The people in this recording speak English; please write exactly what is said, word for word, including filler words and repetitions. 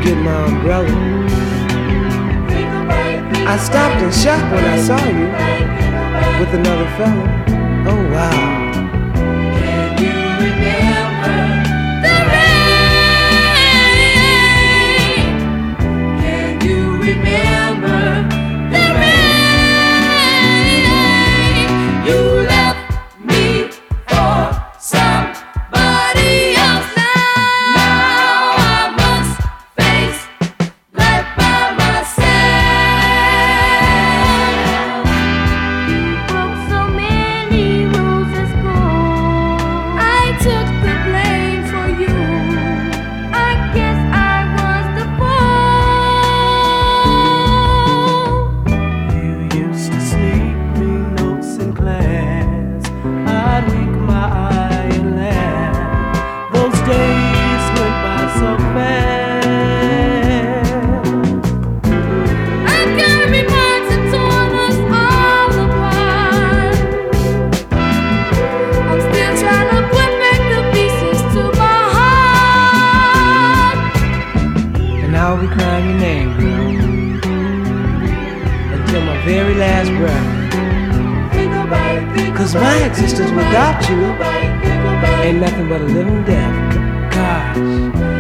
get my umbrella. I stopped in shock when I saw you with another fella. Oh wow. Can you remember the rain? Can you remember the rain? You left me for somebody else. Now I must face life by myself. You broke so many rules at school. I took the blame for you. I guess I was the fool. You used to sneak me notes in class. I'd wink my eye and laugh. Those days went by so fast. I carry marks that torn us all apart. I'm still trying to put back the pieces to my heart. And I'll be crying your name, girl, until my very last breath. Cause my existence without you ain't nothing but a living death. Gosh.